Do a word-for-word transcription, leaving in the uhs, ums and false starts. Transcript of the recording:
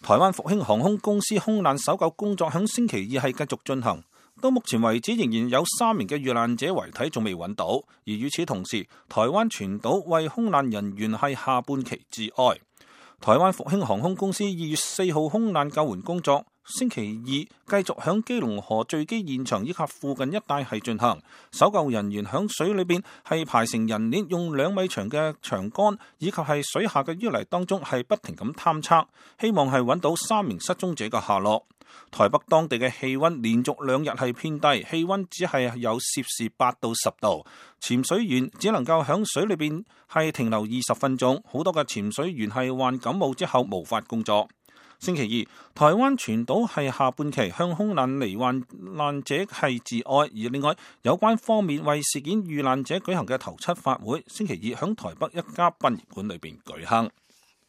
台灣復興航空公司空難搜救工作響星期二係繼續進行，到目前為止仍然有三名嘅遇難者遺體仲未揾到，而與此同時，台灣全島為空難人員係下半旗致哀。台灣復興航空公司二月四號空難救援工作星期二繼續響基隆河墜機現場以及附近一帶係進行，搜救人員響水裏邊係排成人鏈，用兩米長嘅長杆以及係水下嘅淤泥當中係不停咁探測，希望係揾到三名失蹤者嘅下落。台北當地嘅氣溫連續兩日係偏低，氣溫只係有攝氏八到十度，潛水員只能夠響水裏邊係停留二十分鐘，好多嘅潛水員係患感冒之後無法工作。星期二，台灣全島係下半旗向空難罹患難者係致哀，而另外有關方面為事件遇難者舉行嘅頭七法會，星期二響台北一家殯儀館裏邊舉行。